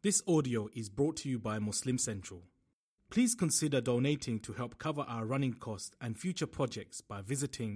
This audio is brought to you by Muslim Central. Please consider donating to help cover our running costs and future projects by visiting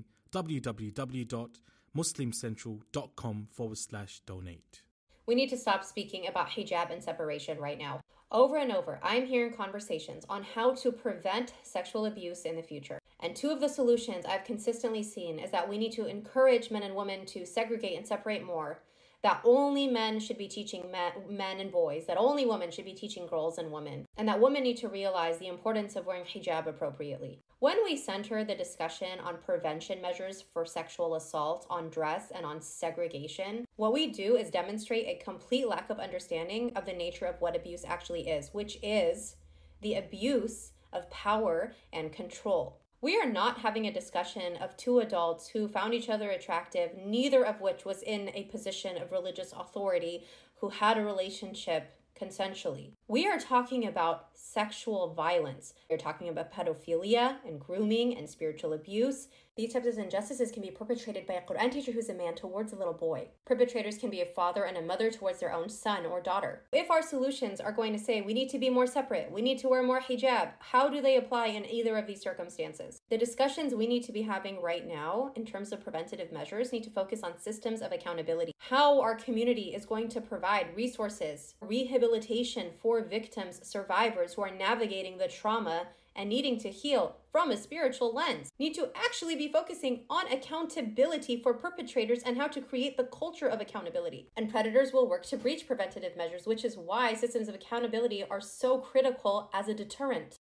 www.muslimcentral.com/donate. We need to stop speaking about hijab and separation right now. Over and over, I'm hearing conversations on how to prevent sexual abuse in the future. And two of the solutions I've consistently seen is that we need to encourage men and women to segregate and separate more, that only men should be teaching men and boys, that only women should be teaching girls and women, and that women need to realize the importance of wearing hijab appropriately. When we center the discussion on prevention measures for sexual assault, on dress, and on segregation, what we do is demonstrate a complete lack of understanding of the nature of what abuse actually is, which is the abuse of power and control. We are not having a discussion of two adults who found each other attractive, neither of which was in a position of religious authority, who had a relationship consensually. We are talking about sexual violence. We're talking about pedophilia and grooming and spiritual abuse. These types of injustices can be perpetrated by a Quran teacher who's a man towards a little boy. Perpetrators can be a father and a mother towards their own son or daughter. If our solutions are going to say we need to be more separate, we need to wear more hijab, how do they apply in either of these circumstances? The discussions we need to be having right now in terms of preventative measures need to focus on systems of accountability. How our community is going to provide resources, rehabilitation for victims, survivors who are navigating the trauma and needing to heal from a spiritual lens, need to actually be focusing on accountability for perpetrators and how to create the culture of accountability. And predators will work to breach preventative measures, which is why systems of accountability are so critical as a deterrent.